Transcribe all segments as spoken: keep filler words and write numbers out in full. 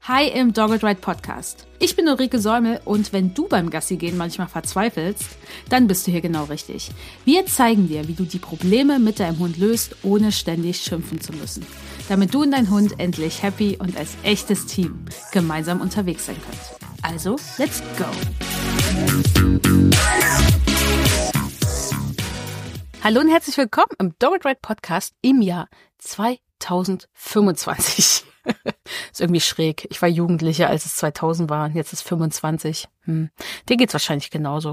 Hi im Dogged Ride Podcast. Ich bin Ulrike Säumel und wenn du beim Gassi-Gehen manchmal verzweifelst, dann bist du hier genau richtig. Wir zeigen dir, wie du die Probleme mit deinem Hund löst, ohne ständig schimpfen zu müssen. Damit du und dein Hund endlich happy und als echtes Team gemeinsam unterwegs sein könnt. Also, let's go! Hallo und herzlich willkommen im Dogged Ride Podcast im Jahr zweitausendfünfundzwanzig. Ist irgendwie schräg. Ich war Jugendliche, als es zweitausend war und jetzt ist fünfundzwanzig. Hm. Dir geht's wahrscheinlich genauso.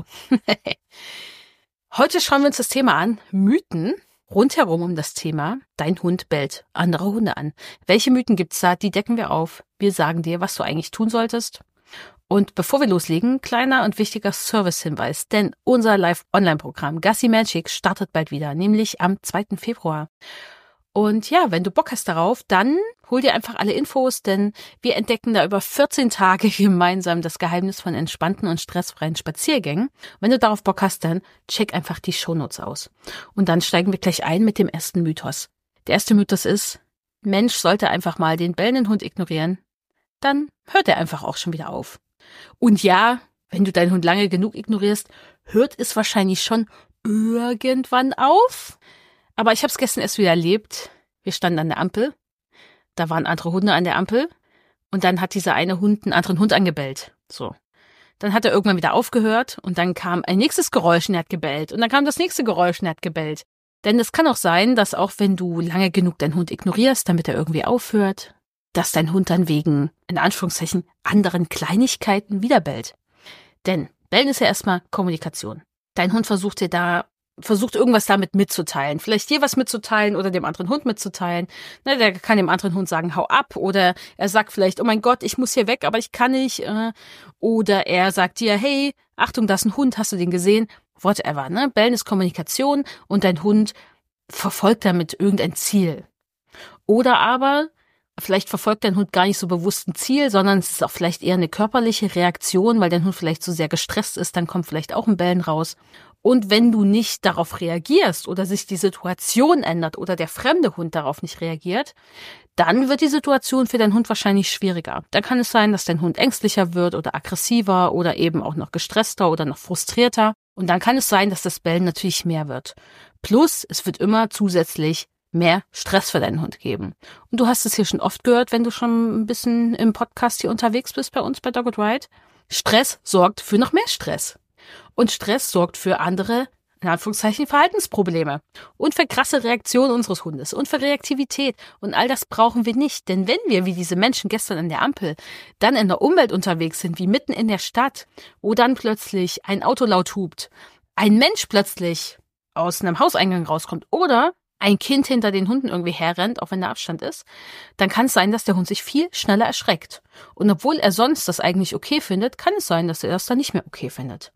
Heute schauen wir uns das Thema an, Mythen rundherum um das Thema Dein Hund bellt andere Hunde an. Welche Mythen gibt's da? Die decken wir auf. Wir sagen dir, was du eigentlich tun solltest. Und bevor wir loslegen, kleiner und wichtiger Service-Hinweis, denn unser Live-Online-Programm Gassi Magic startet bald wieder, nämlich am zweiten Februar. Und ja, wenn du Bock hast darauf, dann hol dir einfach alle Infos, denn wir entdecken da über vierzehn Tage gemeinsam das Geheimnis von entspannten und stressfreien Spaziergängen. Wenn du darauf Bock hast, dann check einfach die Shownotes aus. Und dann steigen wir gleich ein mit dem ersten Mythos. Der erste Mythos ist, Mensch sollte einfach mal den bellenden Hund ignorieren. Dann hört er einfach auch schon wieder auf. Und ja, wenn du deinen Hund lange genug ignorierst, hört es wahrscheinlich schon irgendwann auf. Aber ich habe es gestern erst wieder erlebt. Wir standen an der Ampel. Da waren andere Hunde an der Ampel. Und dann hat dieser eine Hund einen anderen Hund angebellt. So. Dann hat er irgendwann wieder aufgehört. Und dann kam ein nächstes Geräusch und er hat gebellt. Und dann kam das nächste Geräusch und er hat gebellt. Denn es kann auch sein, dass auch wenn du lange genug deinen Hund ignorierst, damit er irgendwie aufhört, dass dein Hund dann wegen, in Anführungszeichen, anderen Kleinigkeiten wieder bellt. Denn Bellen ist ja erstmal Kommunikation. Dein Hund versucht dir da versucht irgendwas damit mitzuteilen. Vielleicht dir was mitzuteilen oder dem anderen Hund mitzuteilen. Na, der kann dem anderen Hund sagen, hau ab. Oder er sagt vielleicht, oh mein Gott, ich muss hier weg, aber ich kann nicht. Oder er sagt dir, hey, Achtung, da ist ein Hund, hast du den gesehen? Whatever, ne? Bellen ist Kommunikation und dein Hund verfolgt damit irgendein Ziel. Oder aber vielleicht verfolgt dein Hund gar nicht so bewusst ein Ziel, sondern es ist auch vielleicht eher eine körperliche Reaktion, weil dein Hund vielleicht so sehr gestresst ist, dann kommt vielleicht auch ein Bellen raus. Und wenn du nicht darauf reagierst oder sich die Situation ändert oder der fremde Hund darauf nicht reagiert, dann wird die Situation für deinen Hund wahrscheinlich schwieriger. Dann kann es sein, dass dein Hund ängstlicher wird oder aggressiver oder eben auch noch gestresster oder noch frustrierter. Und dann kann es sein, dass das Bellen natürlich mehr wird. Plus, es wird immer zusätzlich mehr Stress für deinen Hund geben. Und du hast es hier schon oft gehört, wenn du schon ein bisschen im Podcast hier unterwegs bist bei uns bei Dogged Ride. Stress sorgt für noch mehr Stress. Und Stress sorgt für andere, in Anführungszeichen, Verhaltensprobleme. Und für krasse Reaktionen unseres Hundes. Und für Reaktivität. Und all das brauchen wir nicht. Denn wenn wir, wie diese Menschen gestern an der Ampel, dann in der Umwelt unterwegs sind, wie mitten in der Stadt, wo dann plötzlich ein Auto laut hupt, ein Mensch plötzlich aus einem Hauseingang rauskommt oder ein Kind hinter den Hunden irgendwie herrennt, auch wenn der Abstand ist, dann kann es sein, dass der Hund sich viel schneller erschreckt. Und obwohl er sonst das eigentlich okay findet, kann es sein, dass er das dann nicht mehr okay findet.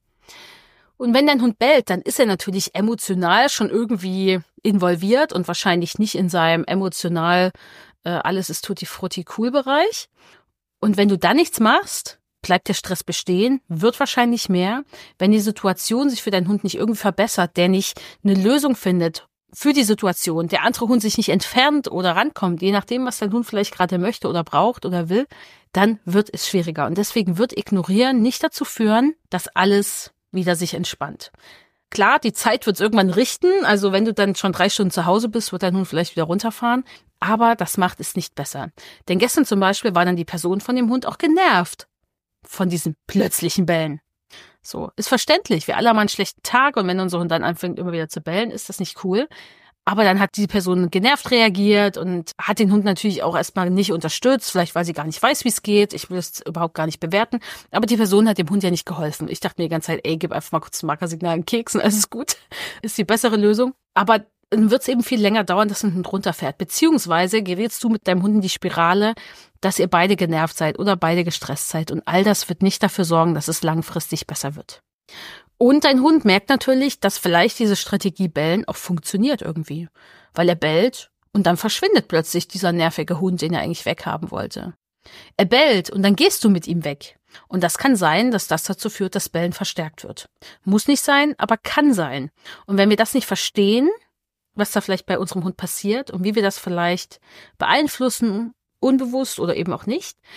Und wenn dein Hund bellt, dann ist er natürlich emotional schon irgendwie involviert und wahrscheinlich nicht in seinem emotional äh, alles ist tutti frutti cool Bereich. Und wenn du da nichts machst, bleibt der Stress bestehen, wird wahrscheinlich mehr. Wenn die Situation sich für deinen Hund nicht irgendwie verbessert, der nicht eine Lösung findet für die Situation, der andere Hund sich nicht entfernt oder rankommt, je nachdem, was dein Hund vielleicht gerade möchte oder braucht oder will, dann wird es schwieriger. Und deswegen wird Ignorieren nicht dazu führen, dass alles wieder sich entspannt. Klar, die Zeit wird es irgendwann richten, also wenn du dann schon drei Stunden zu Hause bist, wird dein Hund vielleicht wieder runterfahren, aber das macht es nicht besser. Denn gestern zum Beispiel war dann die Person von dem Hund auch genervt von diesem plötzlichen Bellen. So, ist verständlich. Wir alle haben einen schlechten Tag und wenn unser Hund dann anfängt, immer wieder zu bellen, ist das nicht cool. Aber dann hat die Person genervt reagiert und hat den Hund natürlich auch erstmal nicht unterstützt, vielleicht weil sie gar nicht weiß, wie es geht. Ich will es überhaupt gar nicht bewerten. Aber die Person hat dem Hund ja nicht geholfen. Ich dachte mir die ganze Zeit, ey, gib einfach mal kurz ein Markersignal, einen Keks und alles ist gut. Ist die bessere Lösung. Aber dann wird es eben viel länger dauern, dass ein Hund runterfährt. Beziehungsweise gerätst du mit deinem Hund in die Spirale, dass ihr beide genervt seid oder beide gestresst seid. Und all das wird nicht dafür sorgen, dass es langfristig besser wird. Und dein Hund merkt natürlich, dass vielleicht diese Strategie Bellen auch funktioniert irgendwie. Weil er bellt und dann verschwindet plötzlich dieser nervige Hund, den er eigentlich weghaben wollte. Er bellt und dann gehst du mit ihm weg. Und das kann sein, dass das dazu führt, dass Bellen verstärkt wird. Muss nicht sein, aber kann sein. Und wenn wir das nicht verstehen, was da vielleicht bei unserem Hund passiert und wie wir das vielleicht beeinflussen, unbewusst oder eben auch nicht,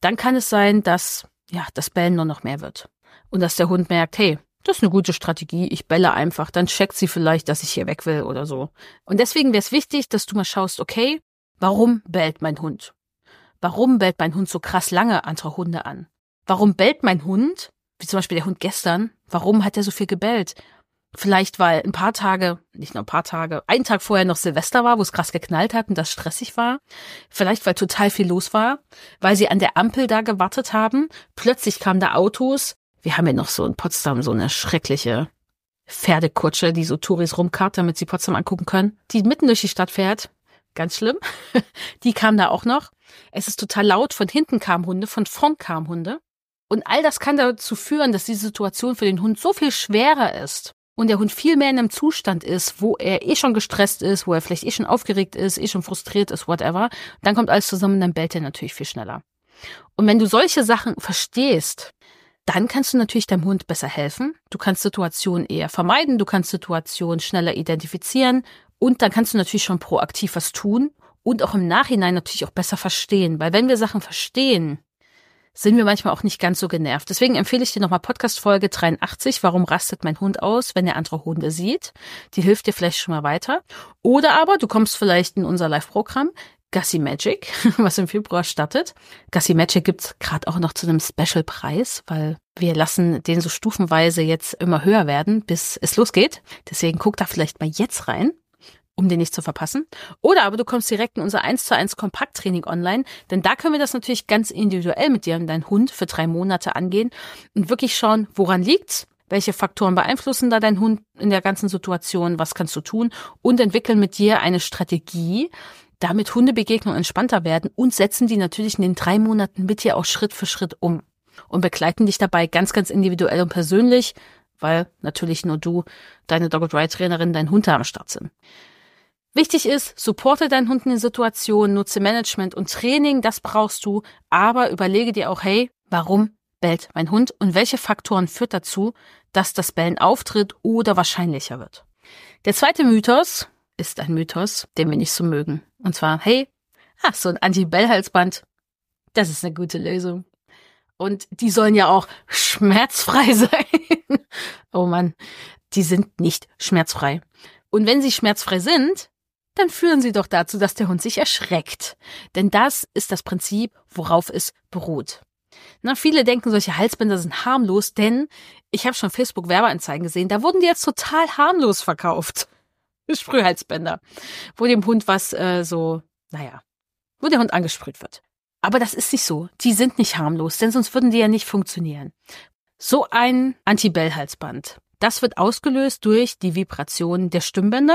dann kann es sein, dass ja das Bellen nur noch mehr wird. Und dass der Hund merkt, hey, das ist eine gute Strategie, ich belle einfach, dann checkt sie vielleicht, dass ich hier weg will oder so. Und deswegen wäre es wichtig, dass du mal schaust, okay, warum bellt mein Hund? Warum bellt mein Hund so krass lange andere Hunde an? Warum bellt mein Hund, wie zum Beispiel der Hund gestern, warum hat er so viel gebellt? Vielleicht, weil ein paar Tage, nicht nur ein paar Tage, einen Tag vorher noch Silvester war, wo es krass geknallt hat und das stressig war. Vielleicht, weil total viel los war, weil sie an der Ampel da gewartet haben. Plötzlich kamen da Autos. Wir haben ja noch so in Potsdam so eine schreckliche Pferdekutsche, die so Touris rumkarrt, damit sie Potsdam angucken können, die mitten durch die Stadt fährt. Ganz schlimm. Die kam da auch noch. Es ist total laut. Von hinten kamen Hunde, von vorn kamen Hunde. Und all das kann dazu führen, dass diese Situation für den Hund so viel schwerer ist und der Hund viel mehr in einem Zustand ist, wo er eh schon gestresst ist, wo er vielleicht eh schon aufgeregt ist, eh schon frustriert ist, whatever. Dann kommt alles zusammen und dann bellt er natürlich viel schneller. Und wenn du solche Sachen verstehst, dann kannst du natürlich deinem Hund besser helfen. Du kannst Situationen eher vermeiden, du kannst Situationen schneller identifizieren und dann kannst du natürlich schon proaktiv was tun und auch im Nachhinein natürlich auch besser verstehen. Weil wenn wir Sachen verstehen, sind wir manchmal auch nicht ganz so genervt. Deswegen empfehle ich dir nochmal Podcast-Folge dreiundachtzig, warum rastet mein Hund aus, wenn er andere Hunde sieht. Die hilft dir vielleicht schon mal weiter. Oder aber du kommst vielleicht in unser Live-Programm Gassi Magic, was im Februar startet. Gassi Magic gibt's gerade auch noch zu einem Special-Preis, weil wir lassen den so stufenweise jetzt immer höher werden, bis es losgeht. Deswegen guck da vielleicht mal jetzt rein, um den nicht zu verpassen. Oder aber du kommst direkt in unser eins zu eins Kompakttraining online, denn da können wir das natürlich ganz individuell mit dir und deinem Hund für drei Monate angehen und wirklich schauen, woran liegt's, welche Faktoren beeinflussen da deinen Hund in der ganzen Situation, was kannst du tun und entwickeln mit dir eine Strategie, damit Hundebegegnungen entspannter werden und setzen die natürlich in den drei Monaten mit dir auch Schritt für Schritt um und begleiten dich dabei ganz, ganz individuell und persönlich, weil natürlich nur du, deine Dog-and-Ride-Trainerin, dein Hund da am Start sind. Wichtig ist, supporte deinen Hund in den Situationen, nutze Management und Training, das brauchst du, aber überlege dir auch, hey, warum bellt mein Hund und welche Faktoren führt dazu, dass das Bellen auftritt oder wahrscheinlicher wird. Der zweite Mythos ist ein Mythos, den wir nicht so mögen. Und zwar, hey, ach, so ein Anti-Bell-Halsband, das ist eine gute Lösung. Und die sollen ja auch schmerzfrei sein. Oh Mann, die sind nicht schmerzfrei. Und wenn sie schmerzfrei sind, dann führen sie doch dazu, dass der Hund sich erschreckt. Denn das ist das Prinzip, worauf es beruht. Na, viele denken, solche Halsbänder sind harmlos, denn ich habe schon Facebook-Werbeanzeigen gesehen, da wurden die jetzt total harmlos verkauft. Sprühhalsbänder, wo dem Hund was äh, so, naja, wo der Hund angesprüht wird. Aber das ist nicht so. Die sind nicht harmlos, denn sonst würden die ja nicht funktionieren. So ein Anti-Bell-Halsband, das wird ausgelöst durch die Vibration der Stimmbänder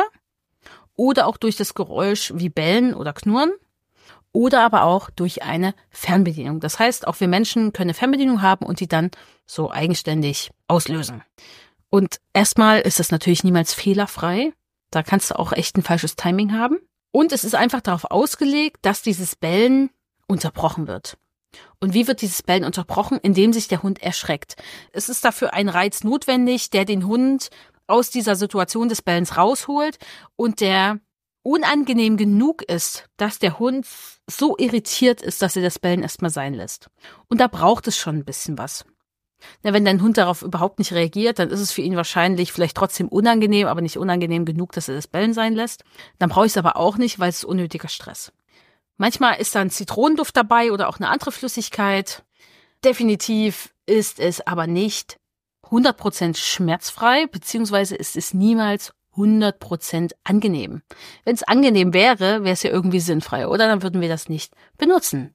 oder auch durch das Geräusch wie Bellen oder Knurren oder aber auch durch eine Fernbedienung. Das heißt, auch wir Menschen können eine Fernbedienung haben und die dann so eigenständig auslösen. Und erstmal ist das natürlich niemals fehlerfrei. Da kannst du auch echt ein falsches Timing haben. Und es ist einfach darauf ausgelegt, dass dieses Bellen unterbrochen wird. Und wie wird dieses Bellen unterbrochen? Indem sich der Hund erschreckt. Es ist dafür ein Reiz notwendig, der den Hund aus dieser Situation des Bellens rausholt und der unangenehm genug ist, dass der Hund so irritiert ist, dass er das Bellen erstmal sein lässt. Und da braucht es schon ein bisschen was. Na, wenn dein Hund darauf überhaupt nicht reagiert, dann ist es für ihn wahrscheinlich vielleicht trotzdem unangenehm, aber nicht unangenehm genug, dass er das Bellen sein lässt. Dann brauche ich es aber auch nicht, weil es ist unnötiger Stress. Manchmal ist da ein Zitronenduft dabei oder auch eine andere Flüssigkeit. Definitiv ist es aber nicht hundert Prozent schmerzfrei, beziehungsweise ist es niemals hundert Prozent angenehm. Wenn es angenehm wäre, wäre es ja irgendwie sinnfrei, oder? Dann würden wir das nicht benutzen.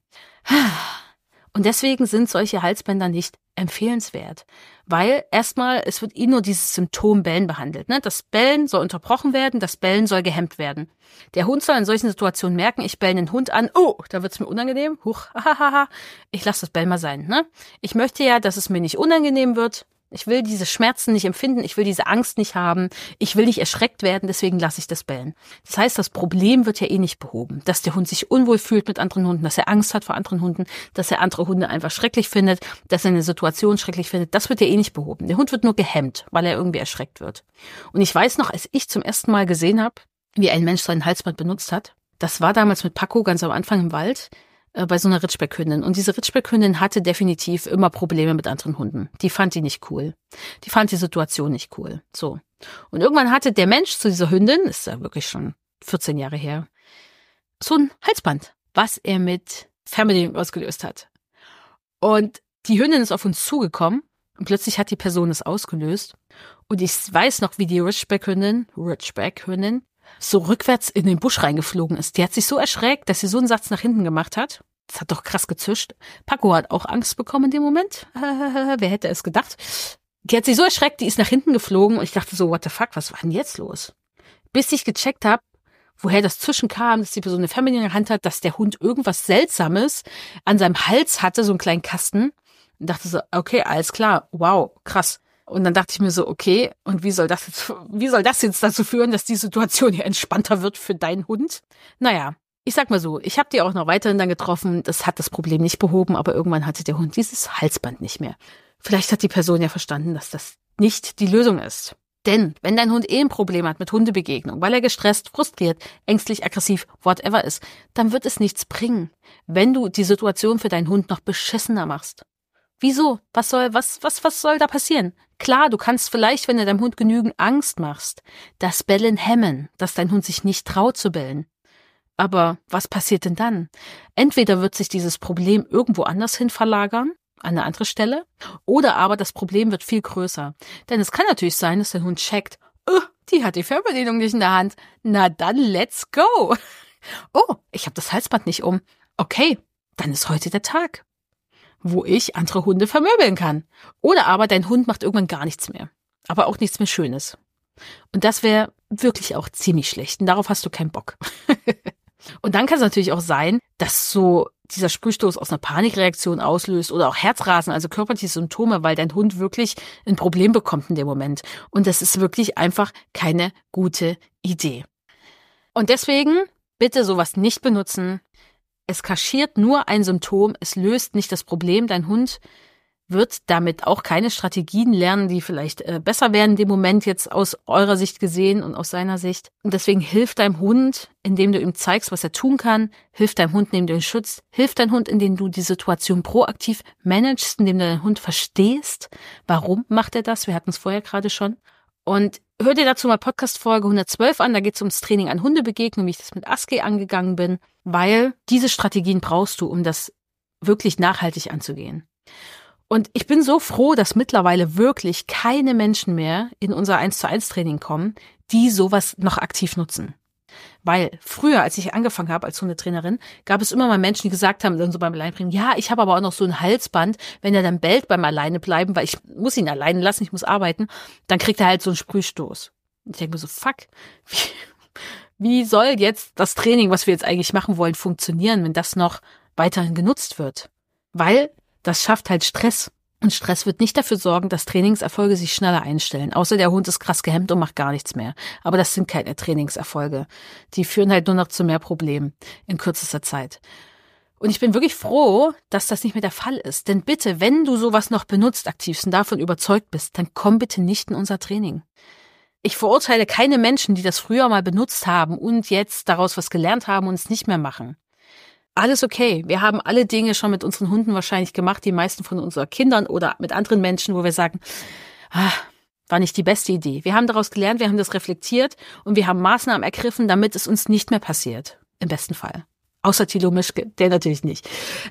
Und deswegen sind solche Halsbänder nicht empfehlenswert, weil erstmal, es wird eh nur dieses Symptom Bellen behandelt. Ne? Das Bellen soll unterbrochen werden, das Bellen soll gehemmt werden. Der Hund soll in solchen Situationen merken, ich belle den Hund an, oh, da wird's mir unangenehm, huch, hahaha, ich lasse das Bellen mal sein. Ne? Ich möchte ja, dass es mir nicht unangenehm wird. Ich will diese Schmerzen nicht empfinden, ich will diese Angst nicht haben, ich will nicht erschreckt werden, deswegen lasse ich das Bellen. Das heißt, das Problem wird ja eh nicht behoben, dass der Hund sich unwohl fühlt mit anderen Hunden, dass er Angst hat vor anderen Hunden, dass er andere Hunde einfach schrecklich findet, dass er eine Situation schrecklich findet, das wird ja eh nicht behoben. Der Hund wird nur gehemmt, weil er irgendwie erschreckt wird. Und ich weiß noch, als ich zum ersten Mal gesehen habe, wie ein Mensch seinen Halsband benutzt hat, das war damals mit Paco ganz am Anfang im Wald, äh, bei so einer Ritschbeckhündin. Und diese Ritschbeckhündin hatte definitiv immer Probleme mit anderen Hunden. Die fand die nicht cool. Die fand die Situation nicht cool. So. Und irgendwann hatte der Mensch zu dieser Hündin, ist ja wirklich schon vierzehn Jahre her, so ein Halsband, was er mit Fernbedienung ausgelöst hat. Und die Hündin ist auf uns zugekommen und plötzlich hat die Person es ausgelöst. Und ich weiß noch, wie die Ridgeback-Hündin, Ridgeback-Hündin so rückwärts in den Busch reingeflogen ist. Die hat sich so erschreckt, dass sie so einen Satz nach hinten gemacht hat. Das hat doch krass gezischt. Paco hat auch Angst bekommen in dem Moment. Wer hätte es gedacht? Die hat sich so erschreckt, die ist nach hinten geflogen und ich dachte so, what the fuck, was war denn jetzt los? Bis ich gecheckt habe, woher das Zischen kam, dass die Person eine Fernbedienung in der Hand hat, dass der Hund irgendwas Seltsames an seinem Hals hatte, so einen kleinen Kasten. Und dachte so, okay, alles klar, wow, krass. Und dann dachte ich mir so, okay, und wie soll das jetzt, wie soll das jetzt dazu führen, dass die Situation hier entspannter wird für deinen Hund? Naja, ich sag mal so, ich habe die auch noch weiterhin dann getroffen, das hat das Problem nicht behoben, aber irgendwann hatte der Hund dieses Halsband nicht mehr. Vielleicht hat die Person ja verstanden, dass das nicht die Lösung ist. Denn wenn dein Hund eh ein Problem hat mit Hundebegegnung, weil er gestresst, frustriert, ängstlich, aggressiv, whatever ist, dann wird es nichts bringen, wenn du die Situation für deinen Hund noch beschissener machst. Wieso? Was soll, was, was, was soll da passieren? Klar, du kannst vielleicht, wenn du deinem Hund genügend Angst machst, das Bellen hemmen, dass dein Hund sich nicht traut zu bellen. Aber was passiert denn dann? Entweder wird sich dieses Problem irgendwo anders hin verlagern, an eine andere Stelle, oder aber das Problem wird viel größer. Denn es kann natürlich sein, dass dein Hund checkt, oh, die hat die Fernbedienung nicht in der Hand. Na dann, let's go. Oh, ich habe das Halsband nicht um. Okay, dann ist heute der Tag, wo ich andere Hunde vermöbeln kann. Oder aber dein Hund macht irgendwann gar nichts mehr. Aber auch nichts mehr Schönes. Und das wäre wirklich auch ziemlich schlecht. Und darauf hast du keinen Bock. Und dann kann es natürlich auch sein, dass so dieser Sprühstoß aus einer Panikreaktion auslöst oder auch Herzrasen, also körperliche Symptome, weil dein Hund wirklich ein Problem bekommt in dem Moment. Und das ist wirklich einfach keine gute Idee. Und deswegen bitte sowas nicht benutzen. Es kaschiert nur ein Symptom, es löst nicht das Problem. Dein Hund wird damit auch keine Strategien lernen, die vielleicht äh, besser wären in dem Moment jetzt aus eurer Sicht gesehen und aus seiner Sicht. Und deswegen hilf deinem Hund, indem du ihm zeigst, was er tun kann. Hilf deinem Hund, indem du ihn schützt. Hilf deinem Hund, indem du die Situation proaktiv managst, indem du deinen Hund verstehst. Warum macht er das? Wir hatten es vorher gerade schon. Und hör dir dazu mal Podcast-Folge hundertzwölf an. Da geht es ums Training an Hundebegegnungen, wie ich das mit Aski angegangen bin. Weil diese Strategien brauchst du, um das wirklich nachhaltig anzugehen. Und ich bin so froh, dass mittlerweile wirklich keine Menschen mehr in unser eins zu eins Training kommen, die sowas noch aktiv nutzen. Weil früher, als ich angefangen habe als Hundetrainerin, gab es immer mal Menschen, die gesagt haben, dann so beim Alleinbringen, ja, ich habe aber auch noch so ein Halsband, wenn er dann bellt beim Alleine bleiben, weil ich muss ihn alleine lassen, ich muss arbeiten, dann kriegt er halt so einen Sprühstoß. Und ich denke mir so, fuck, wie, wie soll jetzt das Training, was wir jetzt eigentlich machen wollen, funktionieren, wenn das noch weiterhin genutzt wird? Weil das schafft halt Stress. Und Stress wird nicht dafür sorgen, dass Trainingserfolge sich schneller einstellen. Außer der Hund ist krass gehemmt und macht gar nichts mehr. Aber das sind keine Trainingserfolge. Die führen halt nur noch zu mehr Problemen in kürzester Zeit. Und ich bin wirklich froh, dass das nicht mehr der Fall ist. Denn bitte, wenn du sowas noch benutzt, aktiv und davon überzeugt bist, dann komm bitte nicht in unser Training. Ich verurteile keine Menschen, die das früher mal benutzt haben und jetzt daraus was gelernt haben und es nicht mehr machen. Alles okay. Wir haben alle Dinge schon mit unseren Hunden wahrscheinlich gemacht, die meisten von unseren Kindern oder mit anderen Menschen, wo wir sagen, ah, war nicht die beste Idee. Wir haben daraus gelernt, wir haben das reflektiert und wir haben Maßnahmen ergriffen, damit es uns nicht mehr passiert. Im besten Fall. Außer Thilo Mischke, der natürlich nicht.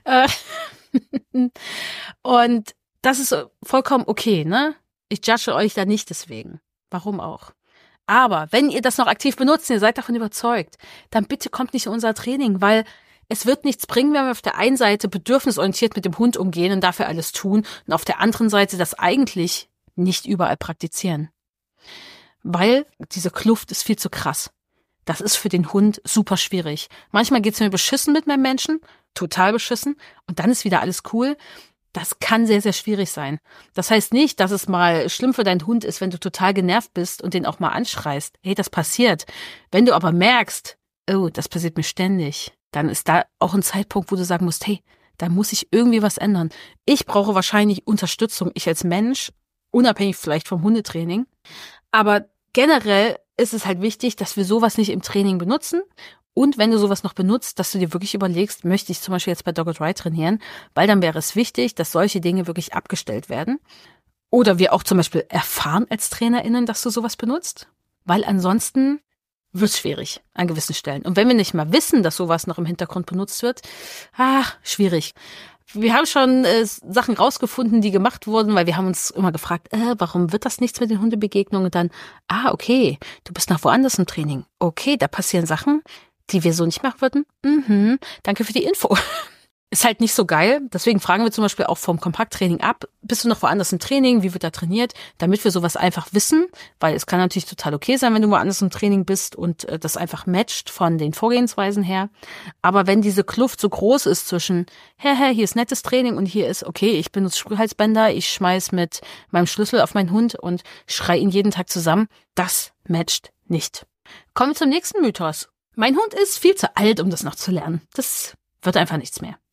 Und das ist vollkommen okay, ne? Ich judge euch da nicht deswegen. Warum auch? Aber wenn ihr das noch aktiv benutzt, ihr seid davon überzeugt, dann bitte kommt nicht in unser Training, weil es wird nichts bringen, wenn wir auf der einen Seite bedürfnisorientiert mit dem Hund umgehen und dafür alles tun und auf der anderen Seite das eigentlich nicht überall praktizieren. Weil diese Kluft ist viel zu krass. Das ist für den Hund super schwierig. Manchmal geht's mir beschissen mit meinem Menschen, total beschissen, und dann ist wieder alles cool. Das kann sehr, sehr schwierig sein. Das heißt nicht, dass es mal schlimm für deinen Hund ist, wenn du total genervt bist und den auch mal anschreist. Hey, das passiert. Wenn du aber merkst, oh, das passiert mir ständig, dann ist da auch ein Zeitpunkt, wo du sagen musst, hey, da muss ich irgendwie was ändern. Ich brauche wahrscheinlich Unterstützung, ich als Mensch, unabhängig vielleicht vom Hundetraining. Aber generell ist es halt wichtig, dass wir sowas nicht im Training benutzen Und wenn du sowas noch benutzt, dass du dir wirklich überlegst, möchte ich zum Beispiel jetzt bei Dogged Ride trainieren, weil dann wäre es wichtig, dass solche Dinge wirklich abgestellt werden. Oder wir auch zum Beispiel erfahren als TrainerInnen, dass du sowas benutzt, weil ansonsten wird es schwierig an gewissen Stellen. Und wenn wir nicht mal wissen, dass sowas noch im Hintergrund benutzt wird, ach, schwierig. Wir haben schon äh, Sachen rausgefunden, die gemacht wurden, weil wir haben uns immer gefragt, äh, warum wird das nichts mit den Hundebegegnungen? Und dann, ah, okay, du bist noch woanders im Training. Okay, da passieren Sachen, die wir so nicht machen würden. Mhm, danke für die Info. Ist halt nicht so geil. Deswegen fragen wir zum Beispiel auch vom Kompakttraining ab, bist du noch woanders im Training, wie wird da trainiert, damit wir sowas einfach wissen, weil es kann natürlich total okay sein, wenn du woanders im Training bist und äh, das einfach matcht von den Vorgehensweisen her. Aber wenn diese Kluft so groß ist zwischen, hä, hä, hier ist nettes Training und hier ist, okay, ich benutze Sprühhalsbänder, ich schmeiß mit meinem Schlüssel auf meinen Hund und schrei ihn jeden Tag zusammen, das matcht nicht. Kommen wir zum nächsten Mythos. Mein Hund ist viel zu alt, um das noch zu lernen. Das wird einfach nichts mehr.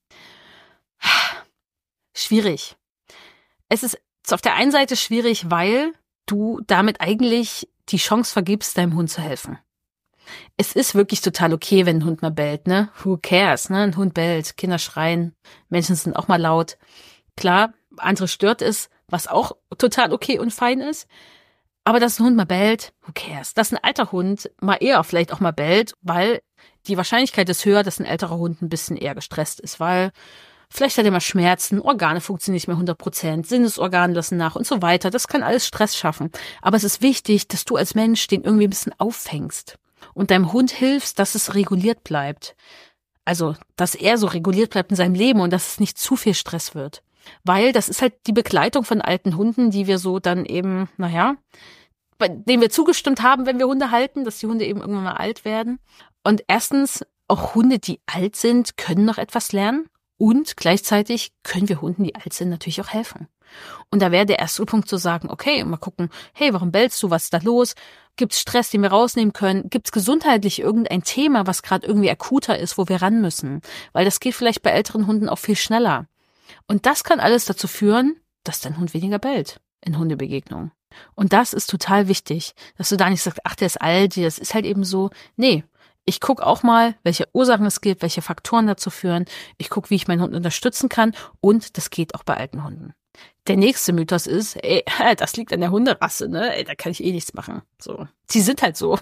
Schwierig. Es ist auf der einen Seite schwierig, weil du damit eigentlich die Chance vergibst, deinem Hund zu helfen. Es ist wirklich total okay, wenn ein Hund mal bellt, ne? Who cares, ne? Ein Hund bellt, Kinder schreien, Menschen sind auch mal laut. Klar, andere stört es, was auch total okay und fein ist. Aber dass ein Hund mal bellt, who cares? Dass ein alter Hund mal eher vielleicht auch mal bellt, weil die Wahrscheinlichkeit ist höher, dass ein älterer Hund ein bisschen eher gestresst ist, weil vielleicht hat er mal Schmerzen, Organe funktionieren nicht mehr hundert Prozent, Sinnesorgane lassen nach und so weiter. Das kann alles Stress schaffen. Aber es ist wichtig, dass du als Mensch den irgendwie ein bisschen auffängst und deinem Hund hilfst, dass es reguliert bleibt. Also, dass er so reguliert bleibt in seinem Leben und dass es nicht zu viel Stress wird. Weil das ist halt die Begleitung von alten Hunden, die wir so dann eben, naja, bei denen wir zugestimmt haben, wenn wir Hunde halten, dass die Hunde eben irgendwann mal alt werden. Und erstens, auch Hunde, die alt sind, können noch etwas lernen. Und gleichzeitig können wir Hunden, die alt sind, natürlich auch helfen. Und da wäre der erste Punkt zu sagen, okay, mal gucken, hey, warum bellst du, was ist da los? Gibt es Stress, den wir rausnehmen können? Gibt es gesundheitlich irgendein Thema, was gerade irgendwie akuter ist, wo wir ran müssen? Weil das geht vielleicht bei älteren Hunden auch viel schneller. Und das kann alles dazu führen, dass dein Hund weniger bellt in Hundebegegnungen. Und das ist total wichtig, dass du da nicht sagst, ach, der ist alt, das ist halt eben so. Nee, ich gucke auch mal, welche Ursachen es gibt, welche Faktoren dazu führen. Ich gucke, wie ich meinen Hund unterstützen kann. Und das geht auch bei alten Hunden. Der nächste Mythos ist, ey, das liegt an der Hunderasse, ne? Ey, da kann ich eh nichts machen. So, die sind halt so.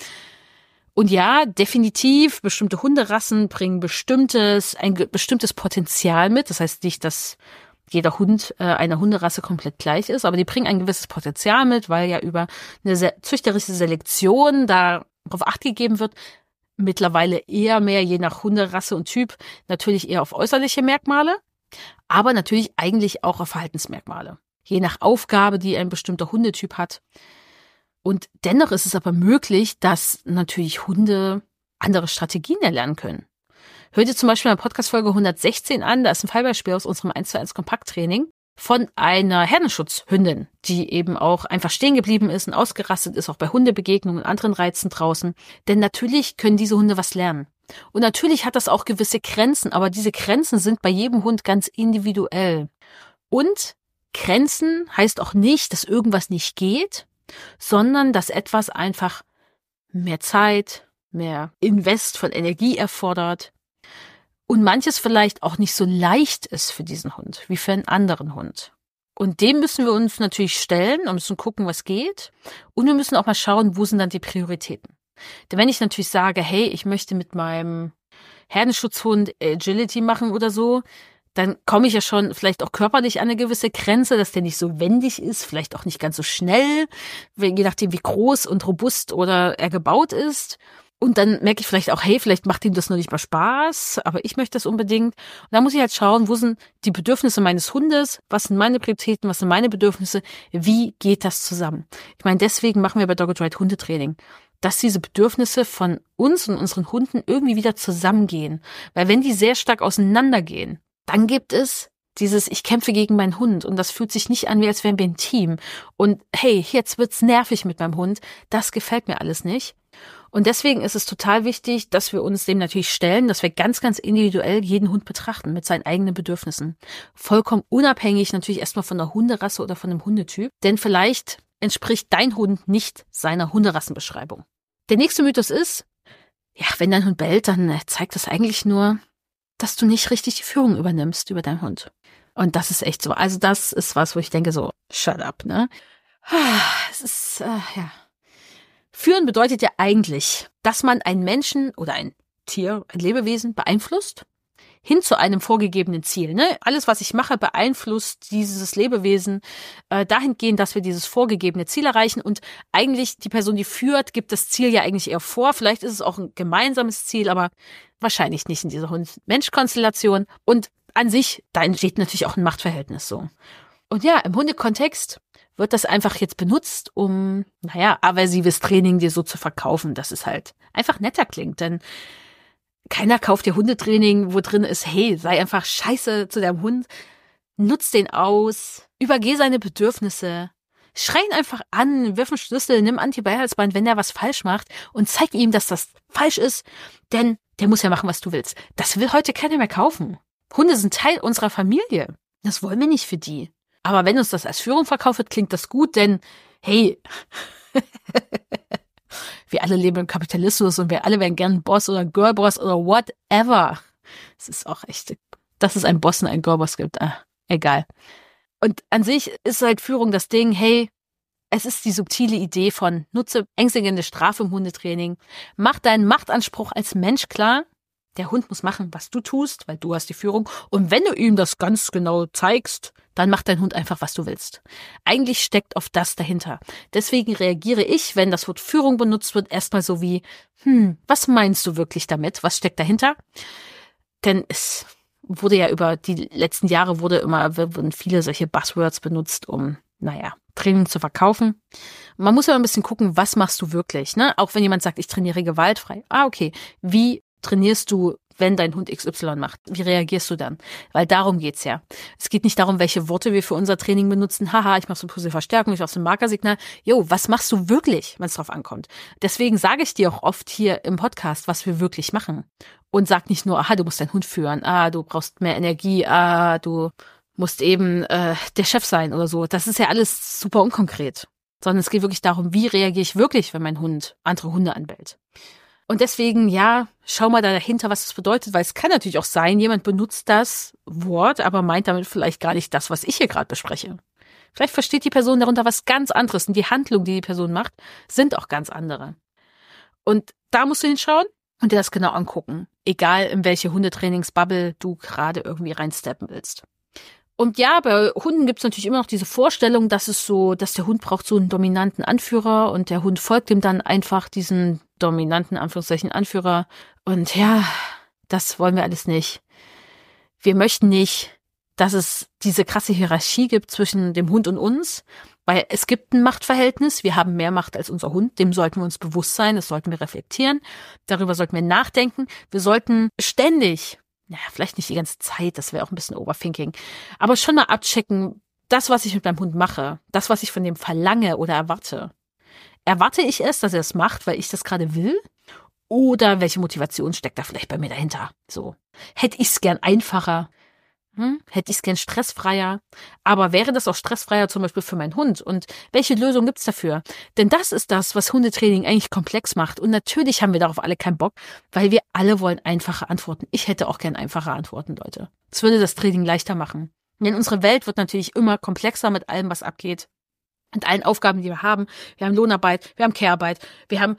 Und ja, definitiv, bestimmte Hunderassen bringen bestimmtes, ein bestimmtes Potenzial mit. Das heißt nicht, dass jeder Hund äh, einer Hunderasse komplett gleich ist, aber die bringen ein gewisses Potenzial mit, weil ja über eine se- züchterische Selektion darauf Acht gegeben wird, mittlerweile eher mehr, je nach Hunderasse und Typ, natürlich eher auf äußerliche Merkmale, aber natürlich eigentlich auch auf Verhaltensmerkmale. Je nach Aufgabe, die ein bestimmter Hundetyp hat. Und dennoch ist es aber möglich, dass natürlich Hunde andere Strategien erlernen können. Hört ihr zum Beispiel in der Podcast-Folge hundertsechzehn an, da ist ein Fallbeispiel aus unserem eins zu eins Kompakttraining von einer Herdenschutzhündin, die eben auch einfach stehen geblieben ist und ausgerastet ist, auch bei Hundebegegnungen und anderen Reizen draußen. Denn natürlich können diese Hunde was lernen. Und natürlich hat das auch gewisse Grenzen, aber diese Grenzen sind bei jedem Hund ganz individuell. Und Grenzen heißt auch nicht, dass irgendwas nicht geht, sondern dass etwas einfach mehr Zeit, mehr Invest von Energie erfordert und manches vielleicht auch nicht so leicht ist für diesen Hund wie für einen anderen Hund. Und dem müssen wir uns natürlich stellen und müssen gucken, was geht. Und wir müssen auch mal schauen, wo sind dann die Prioritäten. Denn wenn ich natürlich sage, hey, ich möchte mit meinem Herdenschutzhund Agility machen oder so, dann komme ich ja schon vielleicht auch körperlich an eine gewisse Grenze, dass der nicht so wendig ist, vielleicht auch nicht ganz so schnell, je nachdem wie groß und robust oder er gebaut ist. Und dann merke ich vielleicht auch, hey, vielleicht macht ihm das noch nicht mal Spaß, aber ich möchte das unbedingt. Und da muss ich halt schauen, wo sind die Bedürfnisse meines Hundes, was sind meine Prioritäten, was sind meine Bedürfnisse, wie geht das zusammen? Ich meine, deswegen machen wir bei Dogged Ride Hundetraining, dass diese Bedürfnisse von uns und unseren Hunden irgendwie wieder zusammengehen. Weil wenn die sehr stark auseinandergehen, dann gibt es dieses, ich kämpfe gegen meinen Hund und das fühlt sich nicht an, wie als wären wir ein Team. Und hey, jetzt wird's nervig mit meinem Hund, das gefällt mir alles nicht. Und deswegen ist es total wichtig, dass wir uns dem natürlich stellen, dass wir ganz, ganz individuell jeden Hund betrachten mit seinen eigenen Bedürfnissen. Vollkommen unabhängig natürlich erstmal von der Hunderasse oder von dem Hundetyp. Denn vielleicht entspricht dein Hund nicht seiner Hunderassenbeschreibung. Der nächste Mythos ist, ja, wenn dein Hund bellt, dann zeigt das eigentlich nur, dass du nicht richtig die Führung übernimmst über deinen Hund. Und das ist echt so. Also das ist was, wo ich denke so, shut up, ne? Es ist, äh, ja. Führen bedeutet ja eigentlich, dass man einen Menschen oder ein Tier, ein Lebewesen beeinflusst, hin zu einem vorgegebenen Ziel. Ne? Alles, was ich mache, beeinflusst dieses Lebewesen äh, dahingehend, dass wir dieses vorgegebene Ziel erreichen. Und eigentlich die Person, die führt, gibt das Ziel ja eigentlich eher vor. Vielleicht ist es auch ein gemeinsames Ziel, aber wahrscheinlich nicht in dieser Hund-Mensch-Konstellation. Und an sich, da entsteht natürlich auch ein Machtverhältnis so. Und ja, im Hundekontext wird das einfach jetzt benutzt, um, naja, aversives Training dir so zu verkaufen, dass es halt einfach netter klingt. Denn keiner kauft dir Hundetraining, wo drin ist, hey, sei einfach scheiße zu deinem Hund, nutz den aus, übergeh seine Bedürfnisse, schrei ihn einfach an, wirf einen Schlüssel, nimm Antibellhalsband, wenn der was falsch macht und zeig ihm, dass das falsch ist, denn der muss ja machen, was du willst. Das will heute keiner mehr kaufen. Hunde sind Teil unserer Familie. Das wollen wir nicht für die. Aber wenn uns das als Führung verkauft wird, klingt das gut, denn, hey, wir alle leben im Kapitalismus und wir alle wären gern ein Boss oder ein Girlboss oder whatever. Es ist auch echt, dass es einen Boss und einen Girlboss gibt, ah, egal. Und an sich ist halt Führung das Ding, hey, es ist die subtile Idee von nutze ängstigende Strafe im Hundetraining, mach deinen Machtanspruch als Mensch klar. Der Hund muss machen, was du tust, weil du hast die Führung. Und wenn du ihm das ganz genau zeigst, dann macht dein Hund einfach, was du willst. Eigentlich steckt oft das dahinter. Deswegen reagiere ich, wenn das Wort Führung benutzt wird, erstmal so wie, hm, was meinst du wirklich damit? Was steckt dahinter? Denn es wurde ja über die letzten Jahre wurde immer, wurden viele solche Buzzwords benutzt, um, naja, Training zu verkaufen. Man muss ja ein bisschen gucken, was machst du wirklich, ne? Auch wenn jemand sagt, ich trainiere gewaltfrei. Ah, okay. Wie trainierst du, wenn dein Hund X Y macht? Wie reagierst du dann? Weil darum geht's ja. Es geht nicht darum, welche Worte wir für unser Training benutzen. Haha, ich mache so eine Verstärkung, ich mache so ein Markersignal. Jo, was machst du wirklich, wenn es drauf ankommt? Deswegen sage ich dir auch oft hier im Podcast, was wir wirklich machen. Und sag nicht nur, aha, du musst deinen Hund führen, ah, du brauchst mehr Energie, ah, du musst eben äh, der Chef sein oder so. Das ist ja alles super unkonkret. Sondern es geht wirklich darum, wie reagiere ich wirklich, wenn mein Hund andere Hunde anbellt. Und deswegen, ja, schau mal da dahinter, was das bedeutet, weil es kann natürlich auch sein, jemand benutzt das Wort, aber meint damit vielleicht gar nicht das, was ich hier gerade bespreche. Vielleicht versteht die Person darunter was ganz anderes und die Handlungen, die die Person macht, sind auch ganz andere. Und da musst du hinschauen und dir das genau angucken, egal in welche Hundetrainingsbubble du gerade irgendwie reinsteppen willst. Und ja, bei Hunden gibt es natürlich immer noch diese Vorstellung, dass es so, dass der Hund braucht so einen dominanten Anführer und der Hund folgt ihm dann einfach diesen dominanten, Anführungszeichen, Anführer. Und ja, das wollen wir alles nicht. Wir möchten nicht, dass es diese krasse Hierarchie gibt zwischen dem Hund und uns, weil es gibt ein Machtverhältnis. Wir haben mehr Macht als unser Hund. Dem sollten wir uns bewusst sein. Das sollten wir reflektieren. Darüber sollten wir nachdenken. Wir sollten ständig, ja, vielleicht nicht die ganze Zeit, das wäre auch ein bisschen Overthinking, aber schon mal abchecken, das, was ich mit meinem Hund mache, das, was ich von dem verlange oder erwarte. Erwarte ich es, dass er es macht, weil ich das gerade will? Oder welche Motivation steckt da vielleicht bei mir dahinter? So, hätte ich es gern einfacher? Hm? Hätte ich es gern stressfreier? Aber wäre das auch stressfreier zum Beispiel für meinen Hund? Und welche Lösung gibt's dafür? Denn das ist das, was Hundetraining eigentlich komplex macht. Und natürlich haben wir darauf alle keinen Bock, weil wir alle wollen einfache Antworten. Ich hätte auch gern einfache Antworten, Leute. Das würde das Training leichter machen. Denn unsere Welt wird natürlich immer komplexer mit allem, was abgeht. Mit allen Aufgaben, die wir haben. Wir haben Lohnarbeit, wir haben Care-Arbeit, wir haben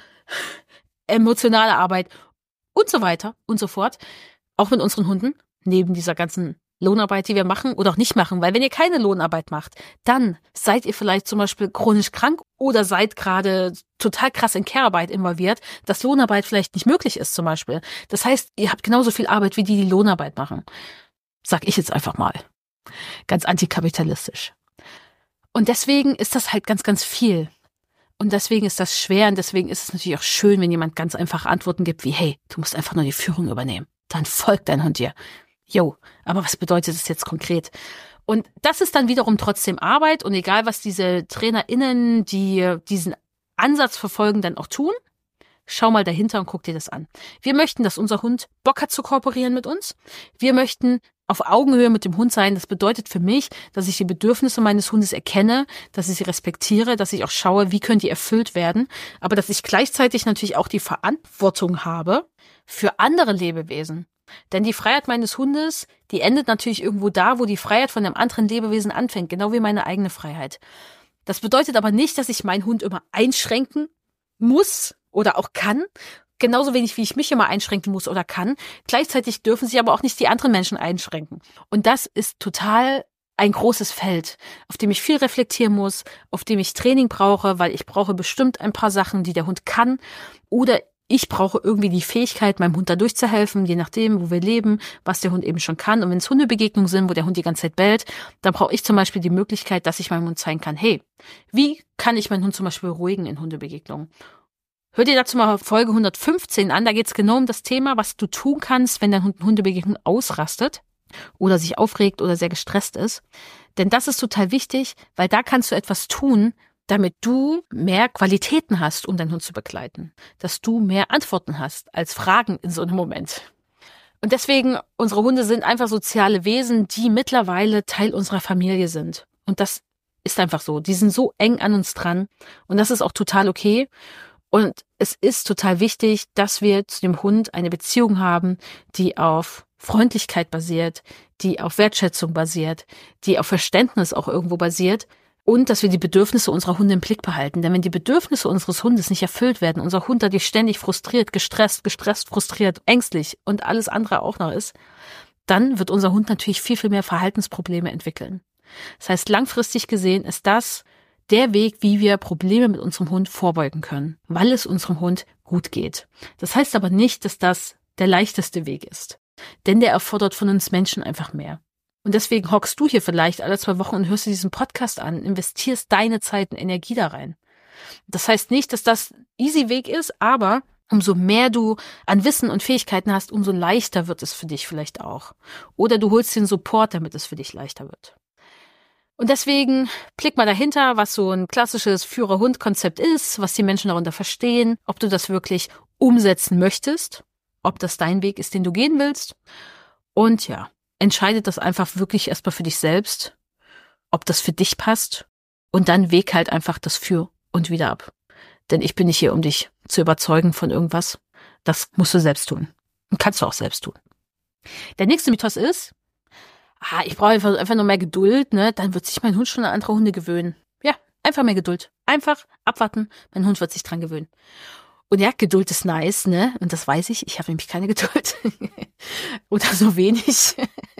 emotionale Arbeit und so weiter und so fort. Auch mit unseren Hunden, neben dieser ganzen Lohnarbeit, die wir machen oder auch nicht machen. Weil wenn ihr keine Lohnarbeit macht, dann seid ihr vielleicht zum Beispiel chronisch krank oder seid gerade total krass in Care-Arbeit involviert, dass Lohnarbeit vielleicht nicht möglich ist zum Beispiel. Das heißt, ihr habt genauso viel Arbeit wie die, die Lohnarbeit machen. Sag ich jetzt einfach mal. Ganz antikapitalistisch. Und deswegen ist das halt ganz, ganz viel. Und deswegen ist das schwer und deswegen ist es natürlich auch schön, wenn jemand ganz einfache Antworten gibt wie, hey, du musst einfach nur die Führung übernehmen. Dann folgt dein Hund dir. Jo, aber was bedeutet das jetzt konkret? Und das ist dann wiederum trotzdem Arbeit und egal, was diese TrainerInnen, die diesen Ansatz verfolgen, dann auch tun, schau mal dahinter und guck dir das an. Wir möchten, dass unser Hund Bock hat zu kooperieren mit uns. Wir möchten, auf Augenhöhe mit dem Hund sein, das bedeutet für mich, dass ich die Bedürfnisse meines Hundes erkenne, dass ich sie respektiere, dass ich auch schaue, wie können die erfüllt werden, aber dass ich gleichzeitig natürlich auch die Verantwortung habe für andere Lebewesen. Denn die Freiheit meines Hundes, die endet natürlich irgendwo da, wo die Freiheit von einem anderen Lebewesen anfängt, genau wie meine eigene Freiheit. Das bedeutet aber nicht, dass ich meinen Hund immer einschränken muss oder auch kann, genauso wenig wie ich mich immer einschränken muss oder kann. Gleichzeitig dürfen sich aber auch nicht die anderen Menschen einschränken. Und das ist total ein großes Feld, auf dem ich viel reflektieren muss, auf dem ich Training brauche, weil ich brauche bestimmt ein paar Sachen, die der Hund kann, oder ich brauche irgendwie die Fähigkeit, meinem Hund da durchzuhelfen, je nachdem, wo wir leben, was der Hund eben schon kann. Und wenn es Hundebegegnungen sind, wo der Hund die ganze Zeit bellt, dann brauche ich zum Beispiel die Möglichkeit, dass ich meinem Hund zeigen kann, hey, wie kann ich meinen Hund zum Beispiel beruhigen in Hundebegegnungen? Hör dir dazu mal Folge hundertfünfzehn an, da geht es genau um das Thema, was du tun kannst, wenn dein Hund in Hundebegegnung ausrastet oder sich aufregt oder sehr gestresst ist. Denn das ist total wichtig, weil da kannst du etwas tun, damit du mehr Qualitäten hast, um deinen Hund zu begleiten. Dass du mehr Antworten hast als Fragen in so einem Moment. Und deswegen, unsere Hunde sind einfach soziale Wesen, die mittlerweile Teil unserer Familie sind. Und das ist einfach so. Die sind so eng an uns dran. Und das ist auch total okay. Und es ist total wichtig, dass wir zu dem Hund eine Beziehung haben, die auf Freundlichkeit basiert, die auf Wertschätzung basiert, die auf Verständnis auch irgendwo basiert und dass wir die Bedürfnisse unserer Hunde im Blick behalten. Denn wenn die Bedürfnisse unseres Hundes nicht erfüllt werden, unser Hund dadurch ständig frustriert, gestresst, gestresst, frustriert, ängstlich und alles andere auch noch ist, dann wird unser Hund natürlich viel, viel mehr Verhaltensprobleme entwickeln. Das heißt, langfristig gesehen ist das der Weg, wie wir Probleme mit unserem Hund vorbeugen können, weil es unserem Hund gut geht. Das heißt aber nicht, dass das der leichteste Weg ist, denn der erfordert von uns Menschen einfach mehr. Und deswegen hockst du hier vielleicht alle zwei Wochen und hörst dir diesen Podcast an, investierst deine Zeit und Energie da rein. Das heißt nicht, dass das easy Weg ist, aber umso mehr du an Wissen und Fähigkeiten hast, umso leichter wird es für dich vielleicht auch. Oder du holst den Support, damit es für dich leichter wird. Und deswegen blick mal dahinter, was so ein klassisches Führer-Hund-Konzept ist, was die Menschen darunter verstehen, ob du das wirklich umsetzen möchtest, ob das dein Weg ist, den du gehen willst. Und ja, entscheide das einfach wirklich erstmal für dich selbst, ob das für dich passt. Und dann wäg halt einfach das Für und Wider ab. Denn ich bin nicht hier, um dich zu überzeugen von irgendwas. Das musst du selbst tun. Und kannst du auch selbst tun. Der nächste Mythos ist, ah, ich brauche einfach, einfach nur mehr Geduld, ne? Dann wird sich mein Hund schon an andere Hunde gewöhnen. Ja, einfach mehr Geduld. Einfach abwarten, mein Hund wird sich dran gewöhnen. Und ja, Geduld ist nice, ne? Und das weiß ich, ich habe nämlich keine Geduld. Oder so wenig.